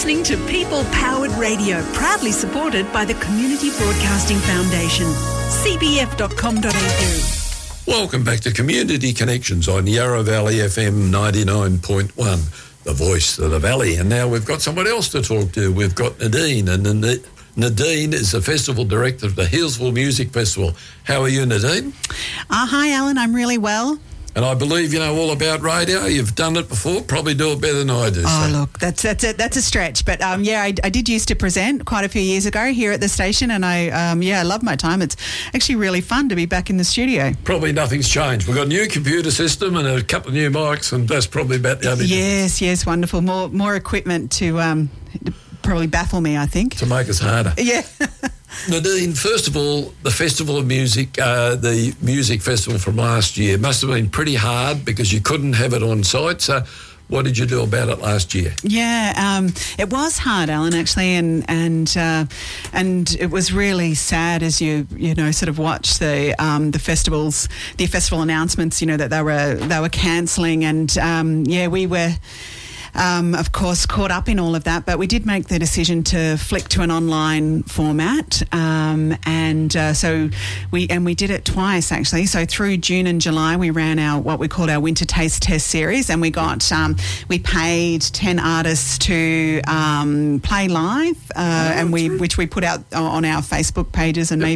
listening to People Powered Radio, proudly supported by the Community Broadcasting Foundation. cbf.com.au. Welcome back to Community Connections on Yarra Valley FM 99.1, the voice of the valley. And now we've got someone else to talk to. We've got Nadine, and Nadine is the festival director of the Healesville Music Festival. How are you, Nadine? Hi, Alan. I'm really well. And I believe you know all about radio. You've done it before. Probably do it better than I do. Oh, look, that's a stretch. But, I did used to present quite a few years ago here at the station, and I love my time. It's actually really fun to be back in the studio. Probably nothing's changed. We've got a new computer system and a couple of new mics, and that's probably about the only difference. Yes, wonderful. More equipment to probably baffle me, I think. To make us harder. Yeah. Nadine, first of all, the Festival of Music, the music festival from last year must have been pretty hard because you couldn't have it on site. So what did you do about it last year? Yeah, it was hard, Alan, actually, and it was really sad as you sort of watch the festival announcements, that they were cancelling, and we were. Of course, caught up in all of that, but we did make the decision to flick to an online format, so we did it twice actually. So through June and July, we ran what we called our Winter Taste Test series, and we got we paid 10 artists to play live, which we put out on our Facebook pages and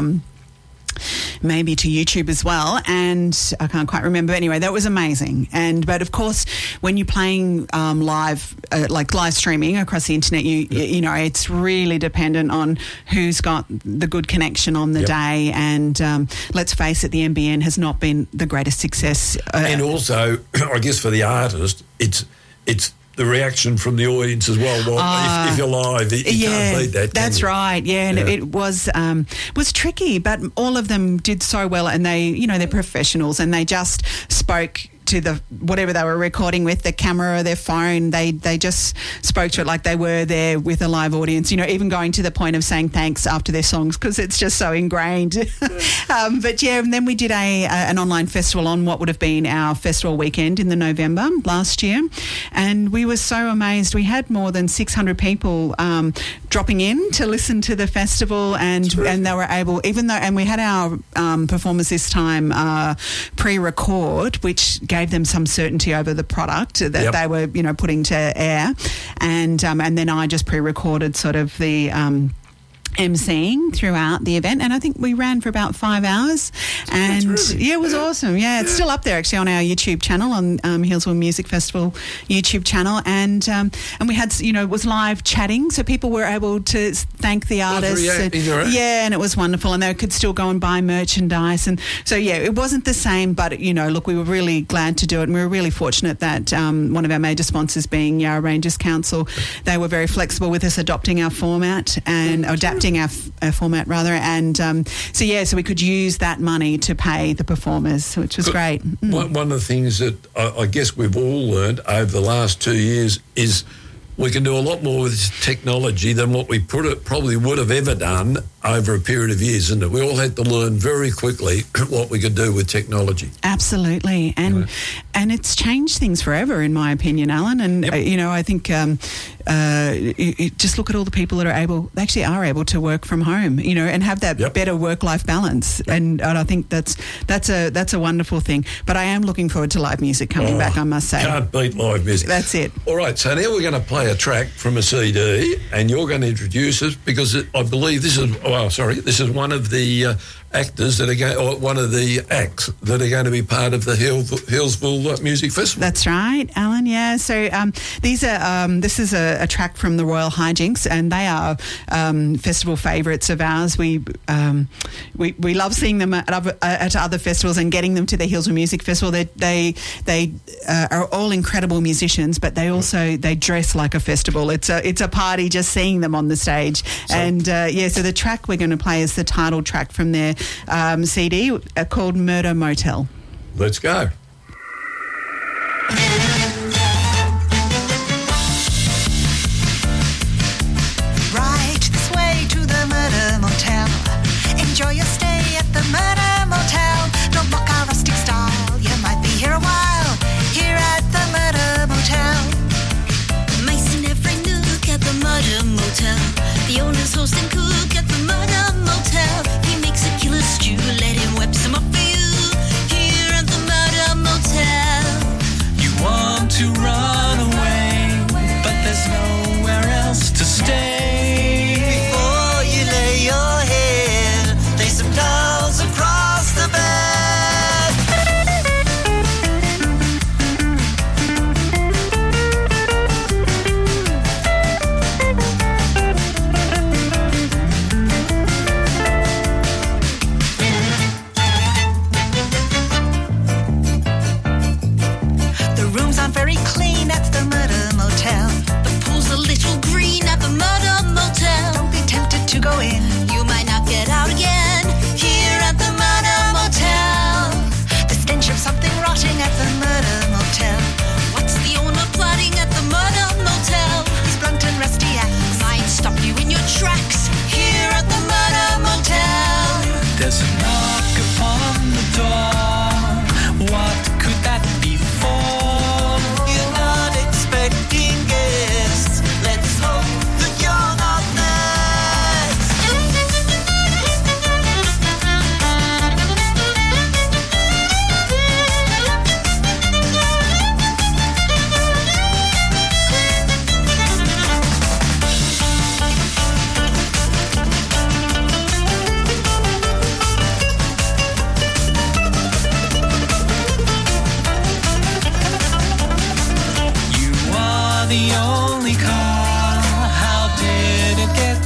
maybe to YouTube as well, and I can't quite remember. Anyway, that was amazing. But of course, when you're playing live, like live streaming across the internet, it's really dependent on who's got the good connection on the day. And let's face it, the NBN has not been the greatest success. And also, I guess for the artist, it's the reaction from the audience as well. If you're live, you can't beat that. That's right. Yeah, and it was tricky, but all of them did so well, and they're professionals, and they just spoke to the whatever they were recording with, the camera or their phone. They just spoke to it like they were there with a live audience, even going to the point of saying thanks after their songs because it's just so ingrained. And then we did an online festival on what would have been our festival weekend in the November last year, and we were so amazed. We had more than 600 people dropping in to listen to the festival, and they were able, and we had our performers this time pre-record, which gave them some certainty over the product that they were, putting to air, and then I just pre-recorded sort of the emceeing throughout the event, and I think we ran for about 5 hours, and it was awesome. It's still up there actually on our YouTube channel, on Healesville Music Festival YouTube channel, and we had it was live chatting, so people were able to thank the artists, and it was wonderful, and they could still go and buy merchandise, and so it wasn't the same, but look, we were really glad to do it, and we were really fortunate that one of our major sponsors being Yarra Rangers Council, they were very flexible with us adopting our format and adapting our format rather, and so we could use that money to pay the performers, which was great. One of the things that I guess we've all learned over the last 2 years is we can do a lot more with technology than what we probably would have ever done over a period of years, isn't it? We all had to learn very quickly what we could do with technology. Absolutely, and it's changed things forever, in my opinion, Alan. And I think just look at all the people that are able to work from home, and have that better work-life balance. And I think that's a wonderful thing. But I am looking forward to live music coming back, I must say. Can't beat live music. That's it. All right, so now we're going to play a track from a CD, and you're going to introduce us because I believe this is one of the actors that are one of the acts that are going to be part of the Healesville Music Festival. That's right, Alan. Yeah. So this is a track from the Royal Hijinks, and they are festival favourites of ours. We love seeing them at other festivals and getting them to the Healesville Music Festival. They are all incredible musicians, but they dress like a festival. It's a party just seeing them on the stage. So the track we're going to play is the title track from their CD called Murder Motel. Let's go. Right this way to the Murder Motel. Enjoy your stay at the Murder Motel. Don't mock our rustic style. You might be here a while. Here at the Murder Motel. Mice in every nook at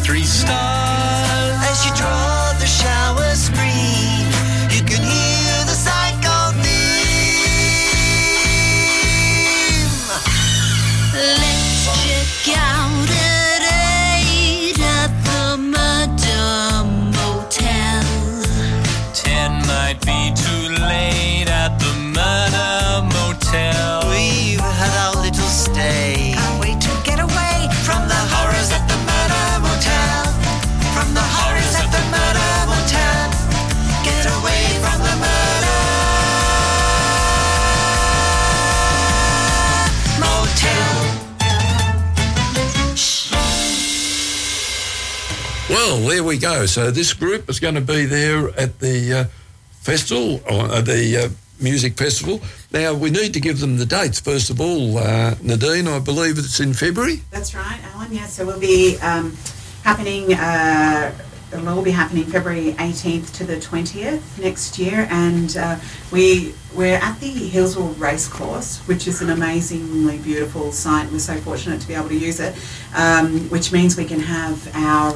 country style. As you draw the shower screen, you can hear the cycle theme. Let's check out at 8 at the Murder Motel. 10 might be too late at the Murder Motel. We've had our little stay. Can't wait to get away from the horrors at the Murder Motel. From the horrors at the Murder Motel. Get away from the Murder Motel. Well, there we go. So this group is going to be there at the festival, or the music festival. Now, we need to give them the dates. First of all, Nadine, I believe it's in February. That's right, Alan. Yeah, so we'll be happening. It'll all be happening February 18th to the 20th next year, and we're at the Hillsville Racecourse, which is an amazingly beautiful site. We're so fortunate to be able to use it, which means we can have our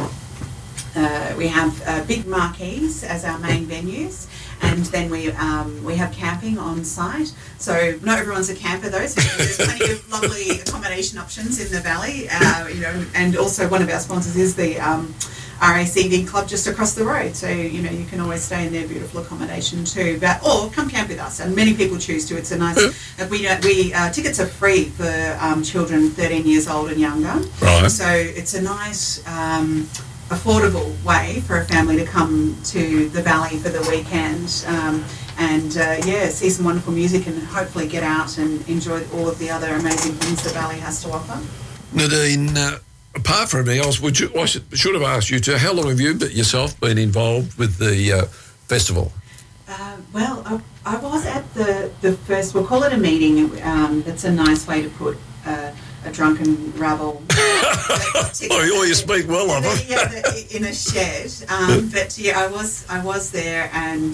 big marquees as our main venues. And then we have camping on site. So not everyone's a camper though. So there's plenty of lovely accommodation options in the valley. And also one of our sponsors is the RACV club just across the road. So you can always stay in their beautiful accommodation too. Or come camp with us. And many people choose to. It's a nice. Tickets are free for children 13 years old and younger. Right. So it's a nice. Affordable way for a family to come to the valley for the weekend see some wonderful music and hopefully get out and enjoy all of the other amazing things the valley has to offer. Nadine, apart from anything else, I should have asked you too, how long have you yourself been involved with the festival? I was at the first, we'll call it a meeting. That's a nice way to put a drunken rabble. You speak well of it. In a shed. I was there, and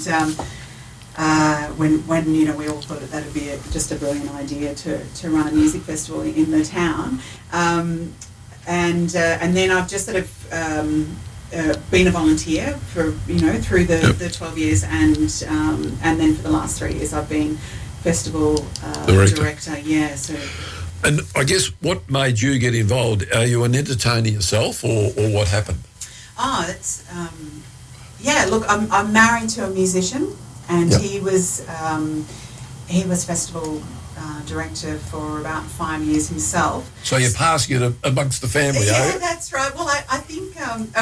when we all thought that would be just a brilliant idea to run a music festival in the town, and then I've just sort of been a volunteer for through the 12 years, and then for the last 3 years I've been festival director. Yeah, so. And I guess what made you get involved? Are you an entertainer yourself, or what happened? Oh, that's Look, I'm married to a musician, and he was festival director for about 5 years himself. So you're passing it amongst the family, yeah, are you? That's right. Well, I think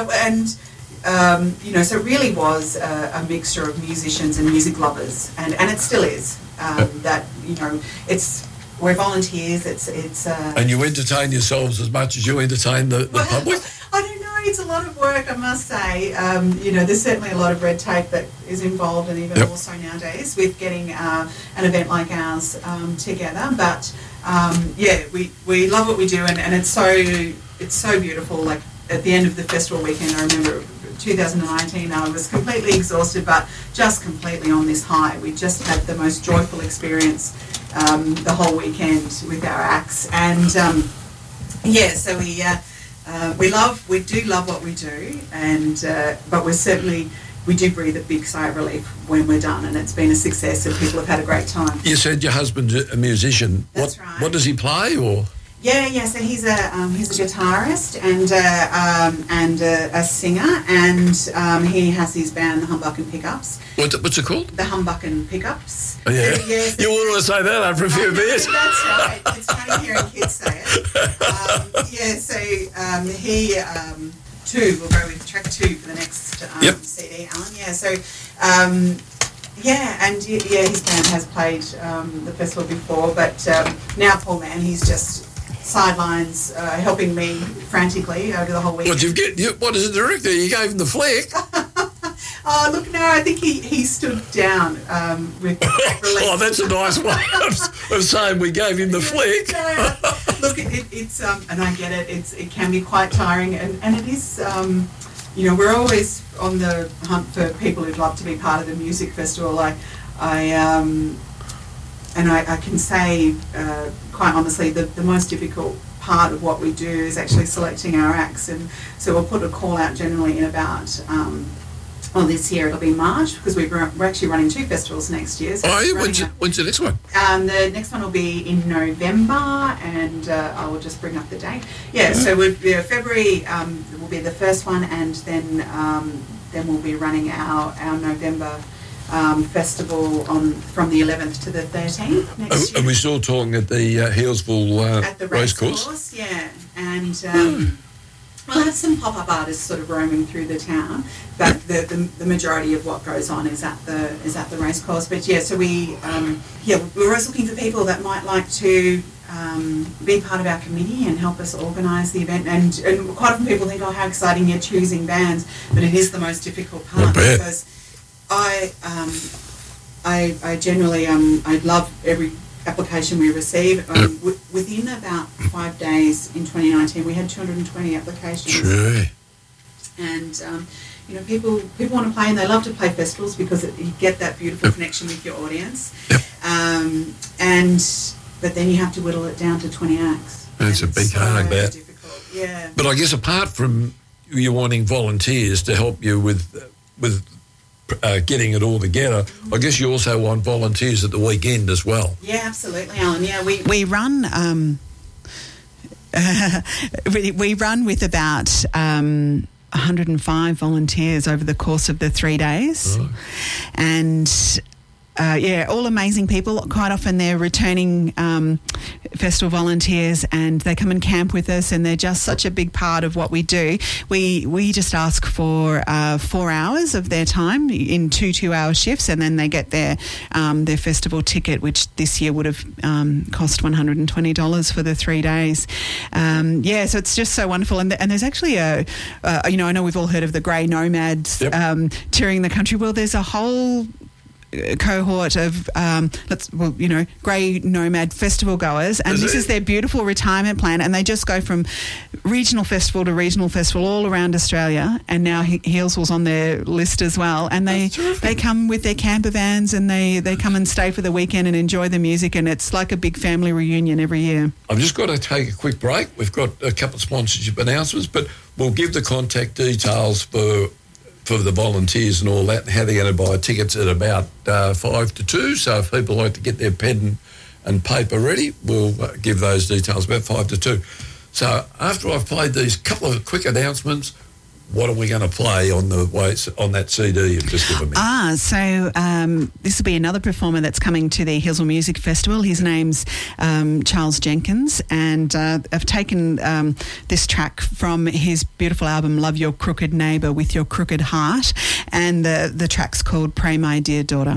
so it really was a mixture of musicians and music lovers, and it still is. That we're volunteers. It's and you entertain yourselves as much as you entertain the public? I don't know. It's a lot of work, I must say. There's certainly a lot of red tape that is involved, and even more so nowadays with getting an event like ours together. But we love what we do, and it's so beautiful. Like at the end of the festival weekend, I remember 2019, I was completely exhausted, but just completely on this high. We just had the most joyful experience the whole weekend with our acts, and so we do love what we do, and but we do breathe a big sigh of relief when we're done, and it's been a success, and people have had a great time. You said your husband's a musician. That's right. What does he play, or? Yeah. So he's a guitarist and a singer, and he has his band, the Humbucken Pickups. What's it called? The Humbucken Pickups. Oh, yeah. You want to say that after a few beers? That's right. It's funny hearing kids say it. He will go with track 2 for the next CD, Alan. Yeah. So. His band has played the festival before, but now poor man, he's just sidelines helping me frantically over the whole weekend. What is the director? You gave him the flick. Oh, look, no, I think he stood down with relief. Oh, that's a nice way of saying we gave him the flick. Look, it's and I get it. It can be quite tiring, and it is. We're always on the hunt for people who'd love to be part of the music festival. I can say quite honestly, the most difficult part of what we do is actually selecting our acts, and so we'll put a call out generally in about this year it'll be March, because we're actually running 2 festivals next year. So when's the next one? The next one will be in November, and I will just bring up the date. So February will be the first one, and then we'll be running our November festival from the 11th to the 13th next year. Are we still talking at the Healesville at the racecourse? Yeah, and we'll have some pop-up artists sort of roaming through the town, but the majority of what goes on is at the racecourse. But so we're always looking for people that might like to be part of our committee and help us organise the event. And quite often people think, oh, how exciting, you're choosing bands, but it is the most difficult part, because I generally I love every application we receive. Within about 5 days in 2019, we had 220 applications. Sure. And people want to play, and they love to play festivals because you get that beautiful connection with your audience. But then you have to whittle it down to 20 acts. It's a big hard bat. Difficult. Yeah. But I guess apart from you wanting volunteers to help you with getting it all together, I guess you also want volunteers at the weekend as well. Yeah, absolutely, Alan. Yeah, we run we run with about 105 volunteers over the course of the 3 days, and all amazing people. Quite often they're returning festival volunteers, and they come and camp with us, and they're just such a big part of what we do. We just ask for 4 hours of their time in 2 2-hour shifts, and then they get their festival ticket, which this year would have cost $120 for the 3 days. So it's just so wonderful. And there's actually I know we've all heard of the Grey Nomads touring the country. Well, there's a whole cohort of Grey Nomad festival goers, and this is their beautiful retirement plan, and they just go from regional festival to regional festival all around Australia, and now Healesville's on their list as well, and they come with their camper vans, and they come and stay for the weekend and enjoy the music, and it's like a big family reunion every year. I've just got to take a quick break. We've got a couple of sponsorship announcements, but we'll give the contact details for the volunteers and all that, how they're going to buy tickets at about 5 to 2. So if people like to get their pen and paper ready, we'll give those details about 5 to 2. So after I've played these couple of quick announcements, what are we going to play on that CD you've just given me? So this will be another performer that's coming to the Healesville Music Festival. His name's Charles Jenkins, and I've taken this track from his beautiful album Love Your Crooked Neighbour with Your Crooked Heart, and the track's called Pray My Dear Daughter.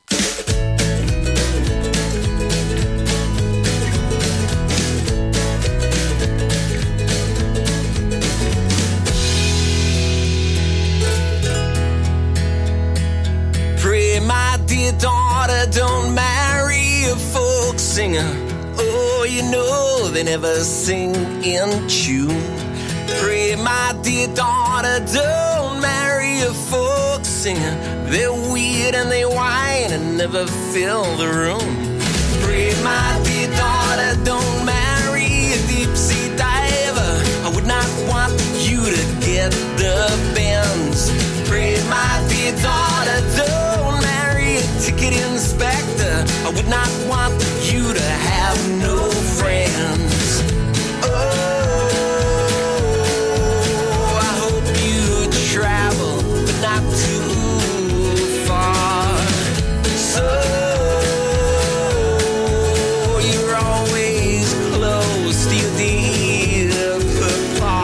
Daughter, don't marry a folk singer. Oh, you know they never sing in tune. Pray, my dear daughter, don't marry a folk singer. They're weird and they whine and never fill the room. Pray, my dear daughter, don't marry a deep sea diver. I would not want you to get the bends. Pray, my dear daughter, don't marry a ticket inspector. I would not want you to have no friends. Oh, I hope you travel, but not too far. So you're always close to your dear papa.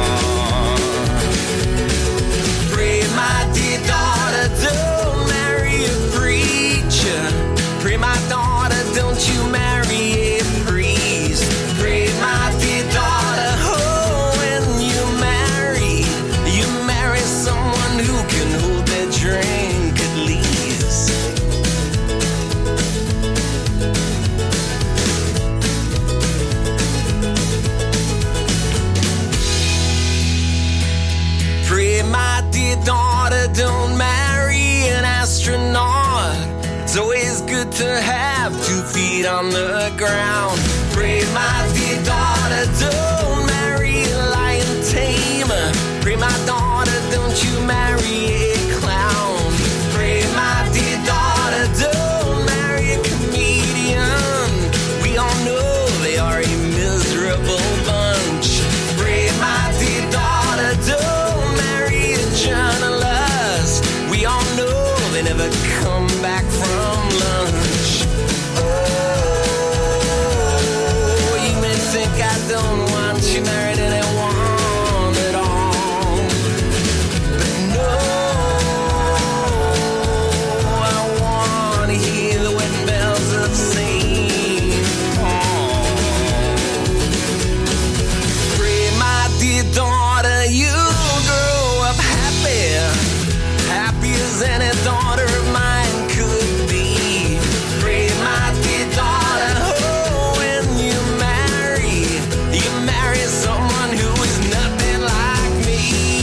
Pray, my dear daughter, don't marry a preacher. Pray, my daughter, don't you marry a priest. Pray, my dear daughter, oh, when you marry someone who can hold their drink at least. Pray, my dear daughter, don't marry an astronaut. It's always good to have 2 feet on the ground. Pray, my dear dear daughter, don't marry a lion tamer. Pray, my daughter, don't you marry a clown. Pray, my dear daughter, don't marry a comedian. We all know they are a miserable bunch. Pray, my dear daughter, don't marry a journalist. We all know they never come back from lunch. Oh, you may think I don't want you married anyone at all, but no, I want to hear the wedding bells of St. Paul. Pray, my dear daughter, you'll grow up happy, happy as any daughter of mine could be. Pray, my dear daughter, oh, when you marry someone who is nothing like me.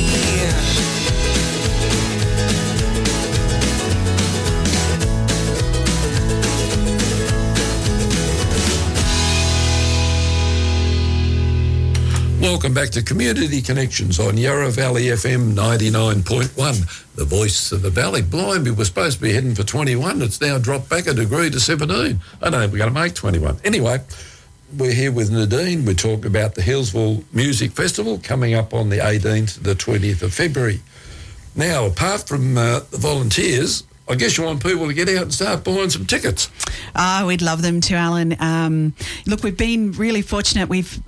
Welcome back to Community Connections on Yarra Valley FM 99.1, the voice of the valley. Blimey, we're supposed to be heading for 21. It's now dropped back a degree to 17. I don't think we're going to make 21. Anyway, we're here with Nadine. We're talking about the Hillsville Music Festival coming up on the 18th to the 20th of February. Now, apart from the volunteers, I guess you want people to get out and start buying some tickets. We'd love them to, Alan. Look, we've been really fortunate.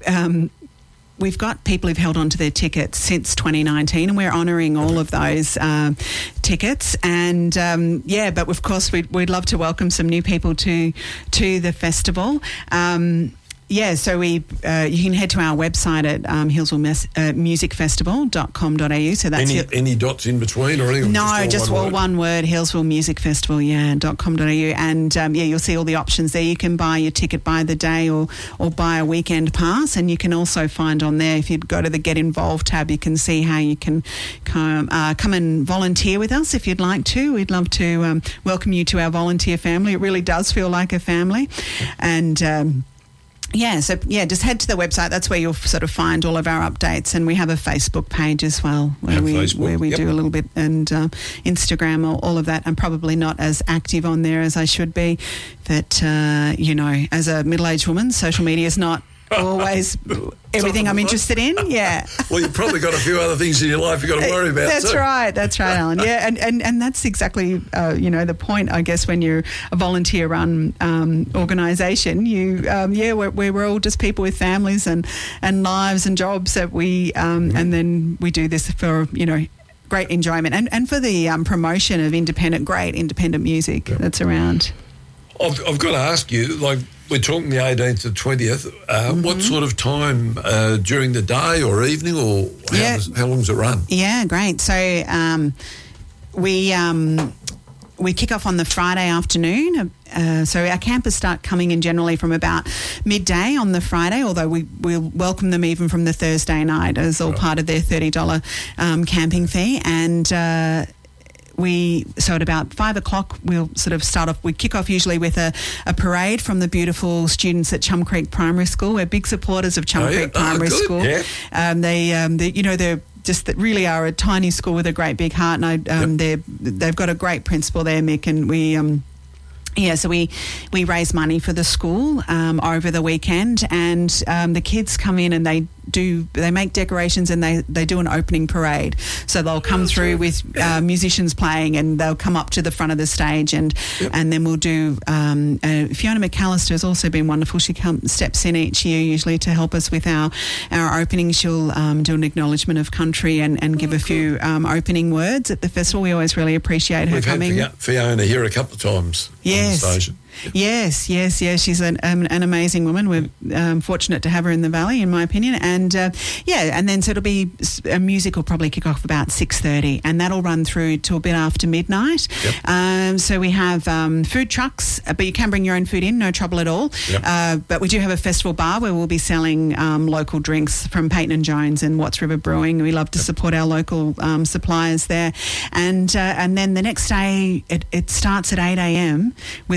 We've got people who've held on to their tickets since 2019, and we're honouring all of those tickets. And but of course we'd love to welcome some new people to the festival. So you can head to our website at hillsvillemusicfestival.com.au. So that's any dots in between or anything? No, just all one word, Hillsville Music Festival, .com.au. And you'll see all the options there. You can buy your ticket by the day or buy a weekend pass, and you can also find on there, if you go to the Get Involved tab, you can see how you can come and volunteer with us if you'd like to. We'd love to welcome you to our volunteer family. It really does feel like a family. And just head to the website. That's where you'll sort of find all of our updates, and we have a Facebook page as well where we do a little bit, and Instagram, all of that. I'm probably not as active on there as I should be, but as a middle-aged woman, social media is not always everything I'm interested in. Yeah. Well, you've probably got a few other things in your life you've got to worry about. That's right, Alan. Yeah, and that's exactly the point, I guess, when you're a volunteer-run organisation. We're all just people with families and lives and jobs that we and then we do this for great enjoyment and for the promotion of great independent music that's around. I've got to ask you, we're talking the 18th to 20th. What sort of time during the day or evening, or how long does it run? Yeah, great. So we kick off on the Friday afternoon. So our campers start coming in generally from about midday on the Friday, although we'll welcome them even from the Thursday night as all part of their $30 camping fee. And so at about 5 o'clock, we'll sort of start off. We kick off usually with a parade from the beautiful students at Chum Creek Primary School. We're big supporters of Chum Creek Primary School. Yeah. They're just that really are a tiny school with a great big heart, and they've got a great principal there, Mick, and so we raise money for the school over the weekend, and the kids come in and they make decorations, and they do an opening parade. So they'll come through with musicians playing, and they'll come up to the front of the stage, and then we'll do Fiona McAllister has also been wonderful. She steps in each year usually to help us with our opening. She'll do an acknowledgement of country and give a few opening words at the festival. We always really appreciate her coming. We've had Fiona here a couple of times on the station. Yes. She's an amazing woman. We're fortunate to have her in the valley, in my opinion. And and then so it'll be music will probably kick off about 6:30, and that'll run through to a bit after midnight. So we have food trucks, but you can bring your own food in, no trouble at all. But we do have a festival bar where we'll be selling local drinks from Peyton and Jones and Watts River Brewing. We love to support our local suppliers there. And then the next day it starts at 8 a.m. with a poet's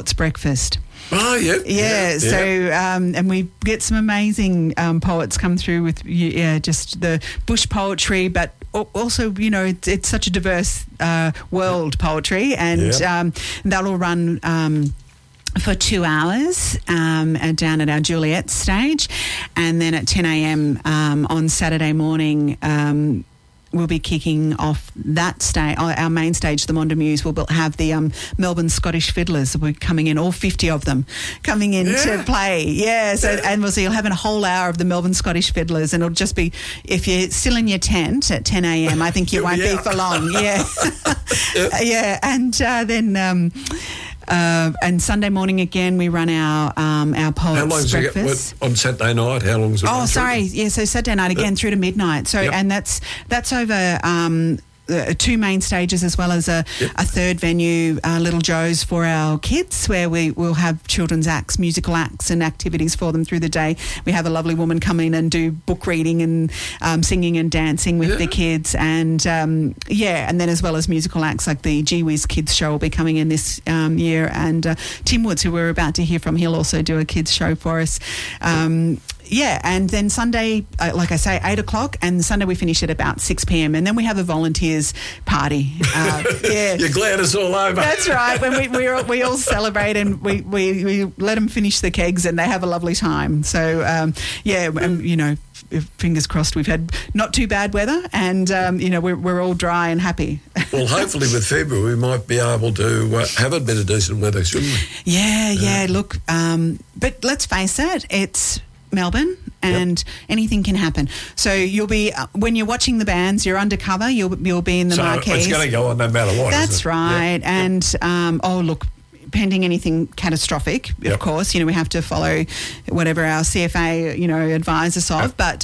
Poets Breakfast. Oh, yeah. Yeah, so and we get some amazing poets come through with just the bush poetry, but also, you know, it's such a diverse world, poetry, and that'll run for 2 hours and down at our Juliet stage, and then at 10 a.m. On Saturday morning we'll be kicking off that stage. Our main stage, the Mondamus, will have the Melbourne Scottish Fiddlers. We're coming in, all 50 of them coming in to play. And we'll see, you'll have a whole hour of the Melbourne Scottish Fiddlers, and it'll just be, if you're still in your tent at 10 a.m, I think you won't be for long. And then and Sunday morning again, we run our Poets Breakfast. On Saturday night, how long is it? So Saturday night again through to midnight. So and that's over 2 main stages, as well as a third venue, Little Joe's, for our kids, where we will have children's acts, musical acts and activities for them through the day. We have a lovely woman come in and do book reading and singing and dancing with the kids, and and then as well as musical acts like the Gee Whiz Kids Show will be coming in this year, and Tim Woods, who we're about to hear from, he'll also do a kids show for us. And then Sunday, like I say, 8 o'clock, and Sunday we finish at about 6 p.m. and then we have a volunteers party. You're glad it's all over. That's right. When we all celebrate, and we let them finish the kegs, and they have a lovely time. So you know, fingers crossed, we've had not too bad weather, and you know, we're all dry and happy. Well, hopefully with February we might be able to have a bit of decent weather, shouldn't we? Look, but let's face it, it's Melbourne, and anything can happen. So you'll be, when you're watching the bands, you're undercover, you'll be in the marquees. It's going to go on no matter what. That's right. And pending anything catastrophic, of course, you know, we have to follow whatever our CFA, you know, advise us of. But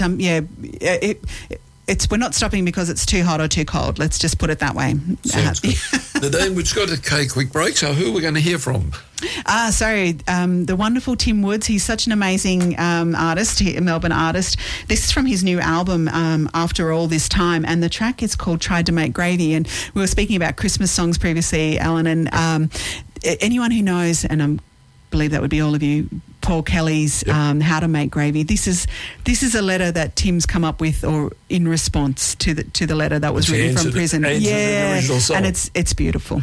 we're not stopping because it's too hot or too cold. Let's just put it that way. Sounds good. Nadine, we've just got to take a quick break. So who are we going to hear from? The wonderful Tim Woods. He's such an amazing artist, a Melbourne artist. This is from his new album, After All This Time, and the track is called Tried to Make Gravy. And we were speaking about Christmas songs previously, Alan, and anyone who knows, and I believe that would be all of you, Paul Kelly's How to Make Gravy. This is a letter that Tim's come up with, or in response to the letter that was written from prison. And it's beautiful.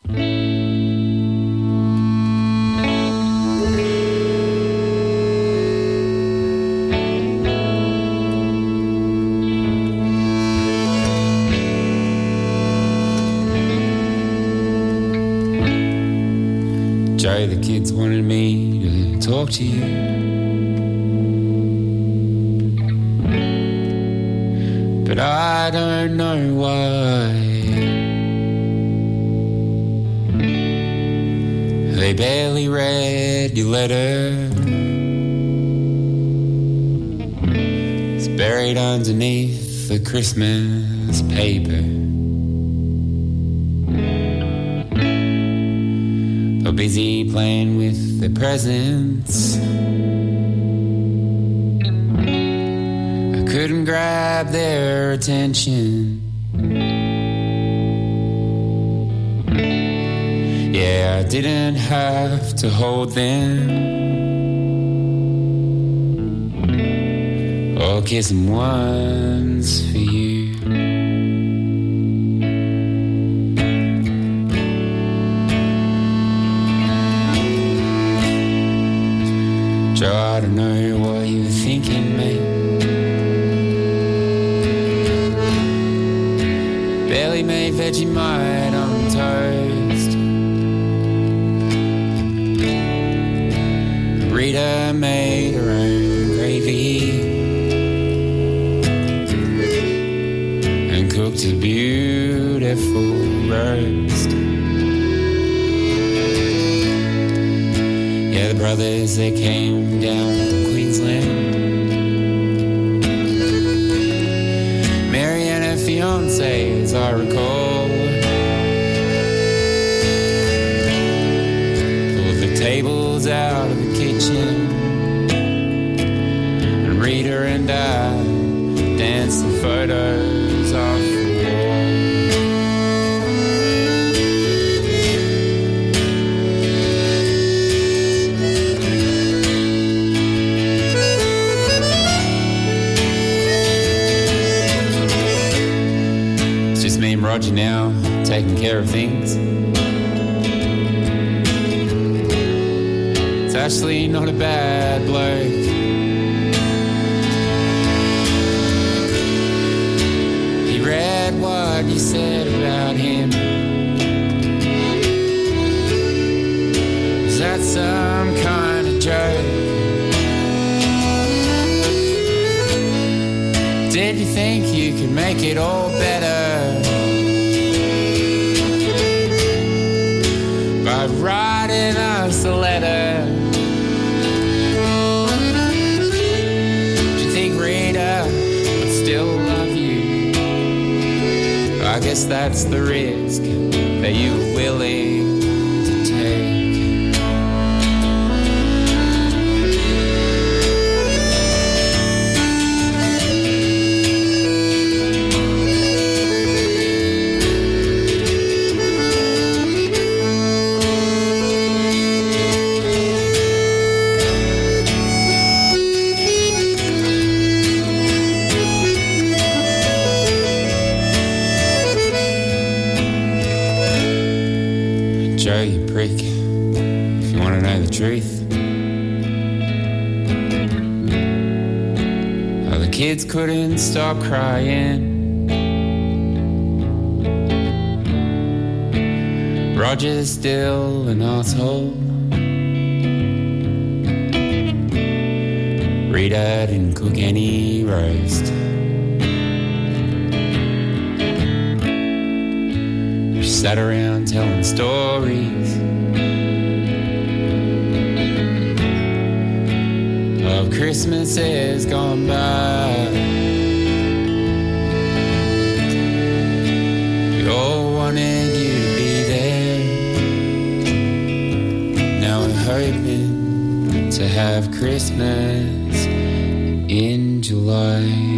Joe, the kids wanted me to talk to you. But I don't know why. They barely read your letter. It's buried underneath the Christmas paper. They're busy playing with their presents. I couldn't grab their attention. Yeah, I didn't have to hold them or kiss them once for you. Joe, I don't know what you were thinking, mate. Barely made Vegemite on toast. Rita made her own gravy and cooked a beautiful roast. Yeah, the brothers, they came down from Queensland. Mary and her fiancé, as I recall, pulled the tables out of the kitchen, and Rita and I danced the photos off the wall. Roger now, taking care of things. It's actually not a bad bloke. He read what you said about him. Is that some kind of joke? Did you think you could make it all better by writing us a letter? Do you think Rita would still love you? I guess that's the risk that you were willing to take. Joe, you prick, if you want to know the truth. Oh, the kids couldn't stop crying. Roger's still an asshole. Rita didn't cook any roast. Sat around telling stories of Christmases gone by. We all wanted you to be there. Now we're hoping to have Christmas in July.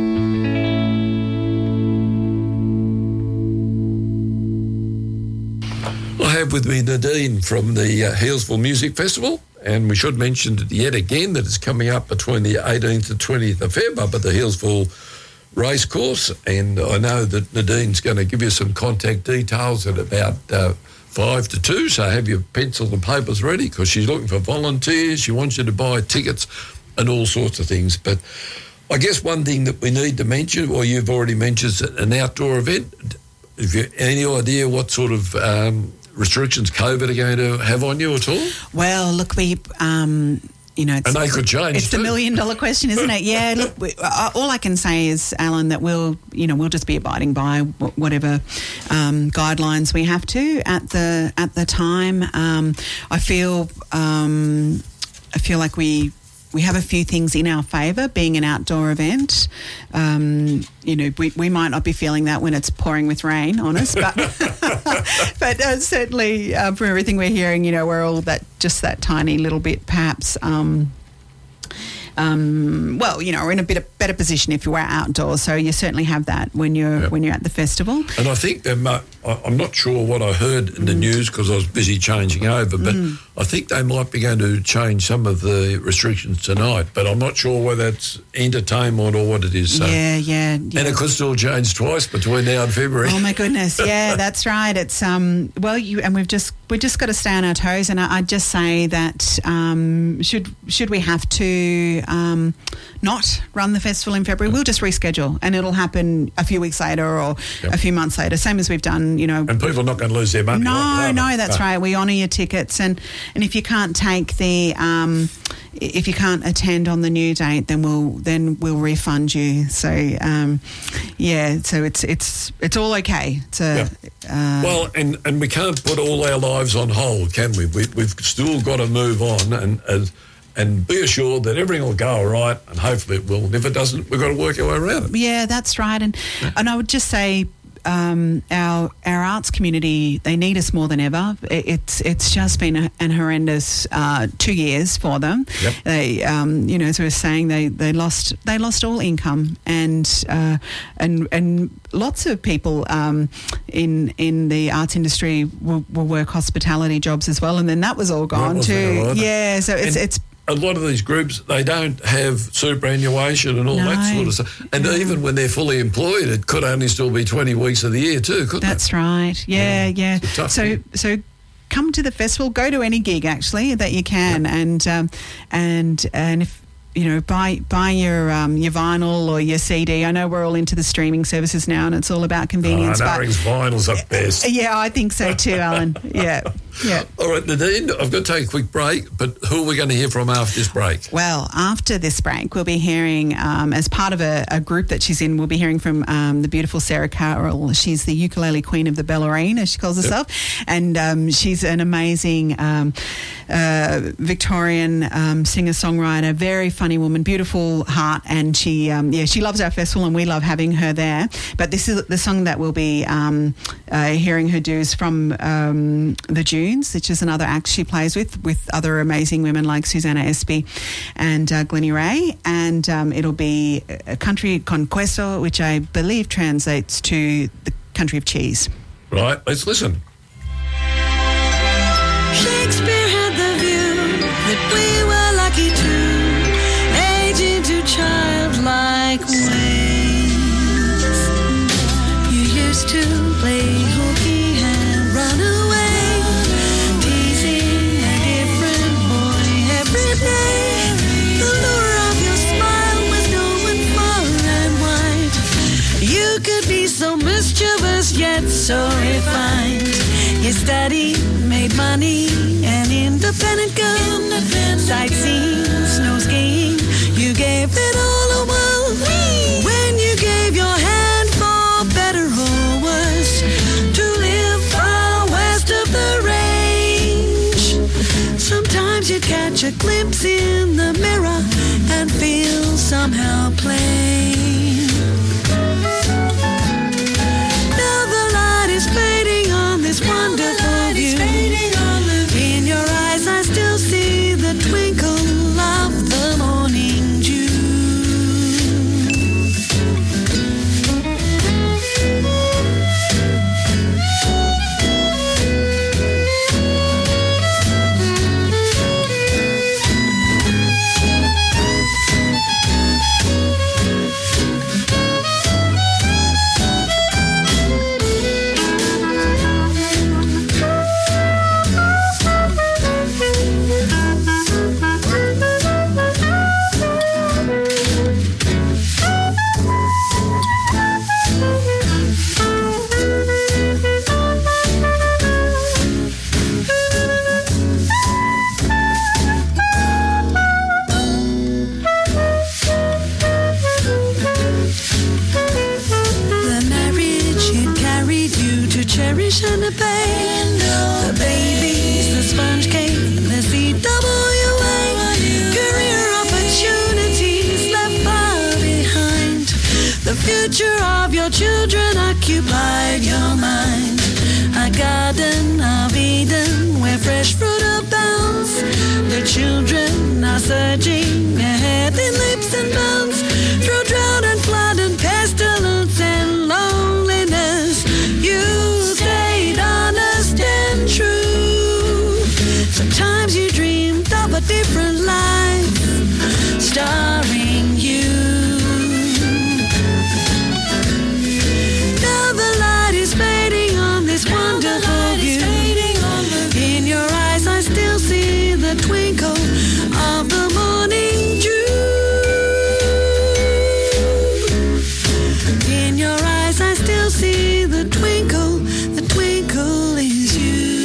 I have with me Nadine from the Healesville Music Festival, and we should mention yet again that it's coming up between the 18th and 20th of Feb up at the Healesville Racecourse, and I know that Nadine's going to give you some contact details at about 5 to 2, so have your pencils and papers ready because she's looking for volunteers. She wants you to buy tickets and all sorts of things. But I guess one thing that we need to mention, or you've already mentioned, is an outdoor event. Have you any idea what sort of restrictions COVID are going to have on you at all? Well, look, we, it's, and they could change. It's too. the $1 million question, isn't it? Yeah. Look, all I can say is, Alan, that we'll just be abiding by whatever guidelines we have to at the time. I feel like we have a few things in our favour, being an outdoor event. We might not be feeling that when it's pouring with rain on us, but but certainly from everything we're hearing, we're all that tiny little bit, perhaps. We're in a bit better position if you were outdoors. So you certainly have that when you're at the festival. And I think I'm not sure what I heard in the news because I was busy changing over, but I think they might be going to change some of the restrictions tonight. But I'm not sure whether it's entertainment or what it is. So. Yeah. And it could still change twice between now and February. Oh my goodness, yeah, that's right. It's we've just got to stay on our toes. And I'd just say that should we have to not run the festival in February, we'll just reschedule and it'll happen a few weeks later or a few months later, same as we've done, And people are not going to lose their money. No, that's right. We honour your tickets and if you can't take if you can't attend on the new date, then we'll refund you. So so it's all okay. Well, and we can't put all our lives on hold, can we? We've still got to move on and be assured that everything will go all right, and hopefully it will. And if it doesn't, we've got to work our way around it. Yeah, that's right. And I would just say our arts community, they need us more than ever. It's just been an horrendous 2 years for them. Yep. They as we were saying, they lost all income and lots of people in the arts industry will work hospitality jobs as well, and then that was all gone too. Yeah, so a lot of these groups, they don't have superannuation and all that sort of stuff. And even when they're fully employed, it could only still be 20 weeks of the year too, couldn't it? That's right. Yeah. It's a tough gig. So come to the festival, go to any gig actually that you can, and if buy your vinyl or your CD. I know we're all into the streaming services now, and it's all about convenience. Narrings vinyl's up best. Yeah, I think so too, Alan. Yeah. All right, Nadine, I've got to take a quick break, but who are we going to hear from after this break? Well, after this break, we'll be hearing, as part of a group that she's in, we'll be hearing from the beautiful Sarah Carroll. She's the ukulele queen of the Bellarine, as she calls herself, and she's an amazing Victorian singer-songwriter, very funny woman, beautiful heart, and she loves our festival, and we love having her there. But this is the song that we'll be hearing her do is from the Dunes, which is another act she plays with other amazing women like Susanna Espy and Glennie Ray, and it'll be a country conquesto, which I believe translates to the country of cheese. Right, let's listen. Shakespeare had the view that we were lucky to age into childlike ways. You used to play hooky and run away, teasing a different boy every day. The lure of your smile was going far and wide. You could be so mischievous yet so refined. You studied, made money, an independent girl. Sightseeing, snow skiing, you gave it all a whirl. When you gave your hand for better or worse to live far west of the range. Sometimes you catch a glimpse in the mirror and feel somehow plain. Now the light is fading on this wonderful view. In your eyes I still see the twinkle of the morning dew. Cherish and obey the babies, the sponge cake, the CWA. Career opportunities left far behind. The future of your children occupied your mind. A garden of Eden where fresh fruit abounds. The children are surging ahead in leaps and bounds. Through drought and flood and pestilence and loneliness, you stayed honest and true. Sometimes you dreamed of a different life, starring you. Now the light is fading on this wonderful view. In your eyes I still see the twinkle of the morning dew. In your eyes I still see the twinkle is you.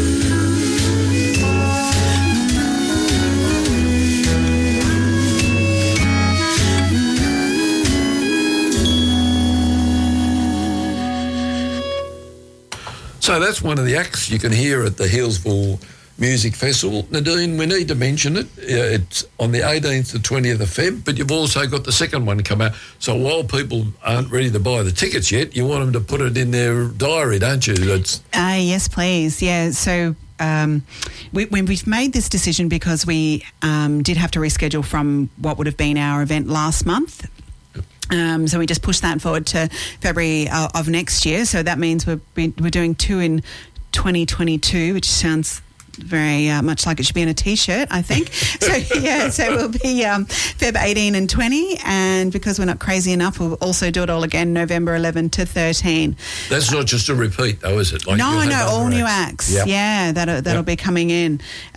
So that's one of the acts you can hear at the Healesville Music Festival. Nadine, we need to mention it. It's on the 18th to 20th of Feb, but you've also got the second one come out. So while people aren't ready to buy the tickets yet, you want them to put it in their diary, don't you? Yes, please. Yeah, so we've made this decision because we did have to reschedule from what would have been our event last month. So we just pushed that forward to February of next year. So that means we're doing two in 2022, which sounds very much like it should be in a T-shirt, I think. So we'll be Feb 18 and 20, and because we're not crazy enough, we'll also do it all again November 11 to 13. That's not just a repeat, though, is it? Like no, you'll have all other new acts. acts. Yep. Yeah, that'll be coming in.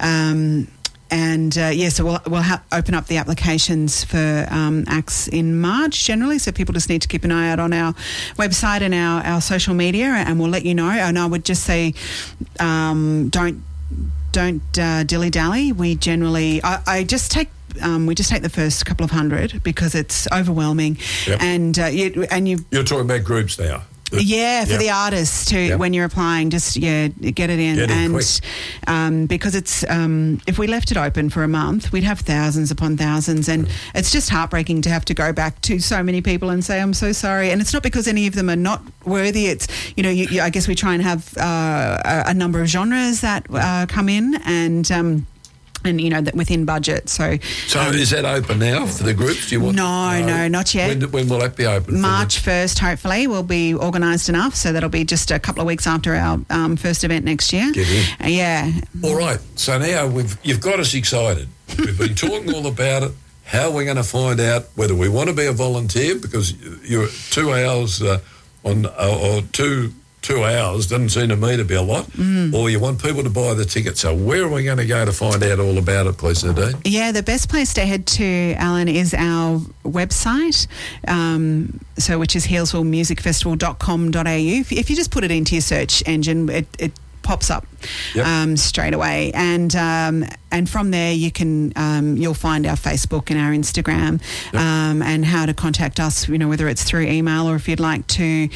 So we'll open up the applications for acts in March generally, so people just need to keep an eye out on our website and our social media, and we'll let you know. And I would just say don't dilly-dally. We generally... I just take... we just take the first couple of hundred because it's overwhelming. Yep. And You're talking about groups now. Yeah, for the artists too. When you're applying, just get it in, quick. Because it's if we left it open for a month, we'd have thousands upon thousands, and it's just heartbreaking to have to go back to so many people and say I'm so sorry. And it's not because any of them are not worthy. It's I guess we try and have a number of genres that come in and that within budget. So is that open now for the groups? Do you want? No, not yet. When will that be open? March 1st, hopefully. We'll be organised enough, so that'll be just a couple of weeks after our first event next year. Get in. Yeah. All right. So now you've got us excited. We've been talking all about it. How we're going to find out whether we want to be a volunteer, because you're 2 hours or 2 hours doesn't seem to me to be a lot, or you want people to buy the ticket. So where are we going to go to find out all about it, please, Nadine? Yeah, the best place to head to, Alan, is our website, which is healesvillemusicfestival.com.au. If you just put it into your search engine, it pops up straight away, and from there you can you'll find our Facebook and our Instagram, and how to contact us, whether it's through email or if you'd like to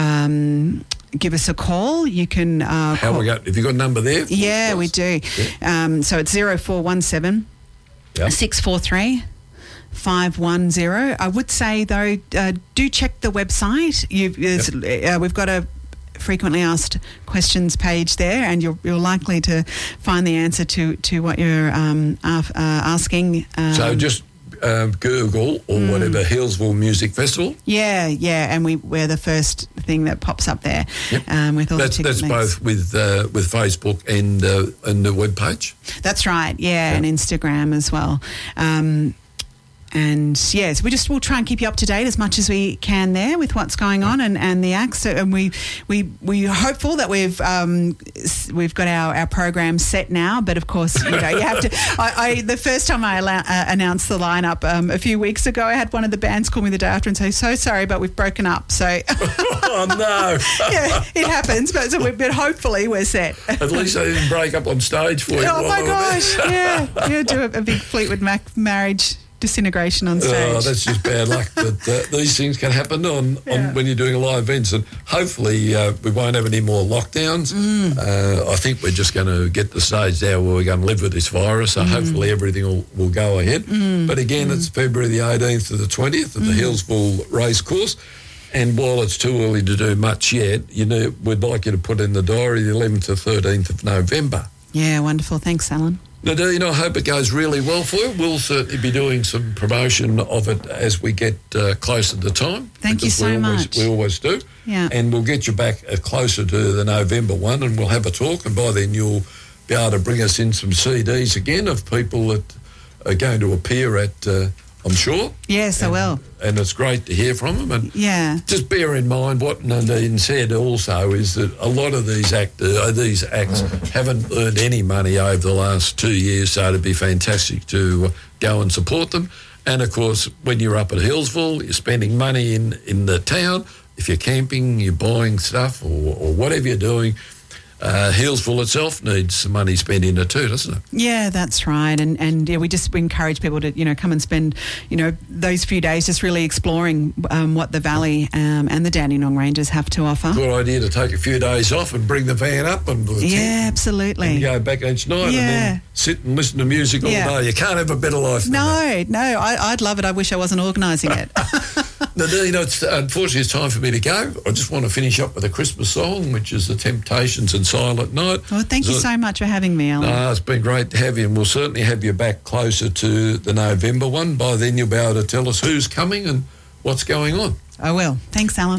give us a call, you can have you got a number there? Yeah, we do. So it's 0417 643 510. I would say though, do check the website. We've got a frequently asked questions page there, and you're likely to find the answer to what you're asking. So just Google or whatever, Healesville Music Festival. Yeah, and we're the first thing that pops up there. Yep. With all that's the both with Facebook and the web page. That's right. Yeah, and Instagram as well. And yes, we'll try and keep you up to date as much as we can there with what's going on and the acts. And we're hopeful that we've got our program set now. But of course, you have to. The first time I announced the lineup a few weeks ago, I had one of the bands call me the day after and say, "So sorry, but we've broken up." So oh no, yeah, it happens. But hopefully we're set. At least they didn't break up on stage for you. Oh my gosh, yeah, do a big Fleetwood Mac marriage disintegration on stage. Oh, that's just bad luck. But these things can happen on when you're doing live events, and hopefully we won't have any more lockdowns. I think we're just going to get the stage there where we're going to live with this virus, so hopefully everything will go ahead. But again, it's February the 18th to the 20th at the Healesville Racecourse. And while it's too early to do much yet, we'd like you to put in the diary the 11th to 13th of November. Yeah, wonderful. Thanks, Alan. Nadine, I hope it goes really well for you. We'll certainly be doing some promotion of it as we get closer to time. Thank you so much. We always do. Yeah. And we'll get you back closer to the November one, and we'll have a talk, and by then you'll be able to bring us in some CDs again of people that are going to appear at, I'm sure. Yes, I will. And it's great to hear from them. And just bear in mind what Nadine said also is that a lot of these acts haven't earned any money over the last 2 years, so it'd be fantastic to go and support them. And, of course, when you're up at Healesville, you're spending money in the town. If you're camping, you're buying stuff or whatever you're doing, Healesville itself needs some money spent in it too, doesn't it? Yeah, that's right. And we encourage people to, come and spend, those few days just really exploring what the Valley and the Dandenong Ranges have to offer. Good idea to take a few days off and bring the van up and absolutely. And go back each night and then sit and listen to music all day. You can't have a better life than that. No, I'd love it. I wish I wasn't organising it. Nadine, unfortunately it's time for me to go. I just want to finish up with a Christmas song, which is The Temptations and Silent Night. Well, thank you so much for having me, Alan. It's been great to have you, and we'll certainly have you back closer to the November one. By then you'll be able to tell us who's coming and what's going on. I will. Thanks, Alan.